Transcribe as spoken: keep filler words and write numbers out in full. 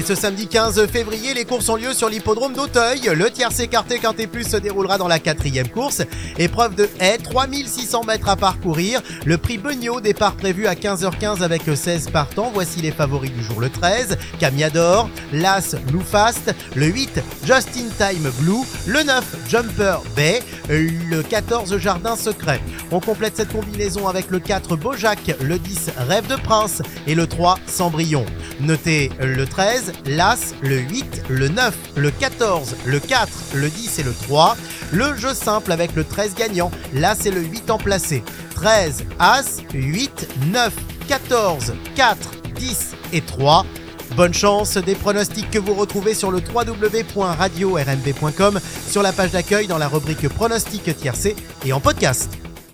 Et ce samedi quinze février, les courses ont lieu sur l'hippodrome d'Auteuil. Le tiercé quarté quinté plus se déroulera dans la quatrième course. Épreuve de haie, trois mille six cents mètres à parcourir. Le prix Beugnot, départ prévu à quinze heures quinze avec seize partants. Voici les favoris du jour. Le treize, Camiador. L'As, Blue Fast. Le huit, Just in Time Blue. Le neuf, Jumper Bay. Le quatorze, Jardin Secret. On complète cette combinaison avec le quatre, Beaujac. Le dix, Rêve de Prince. Et le trois, Cendrillon. Notez le treize, l'As, le huit, le neuf, le quatorze, le quatre, le dix et le trois. Le jeu simple avec le treize gagnant, l'As et le huit en placé. treize, As, huit, neuf, quatorze, quatre, dix et trois. Bonne chance, des pronostics que vous retrouvez sur le w w w point radio r m b point com, sur la page d'accueil dans la rubrique pronostics tiercé et en podcast.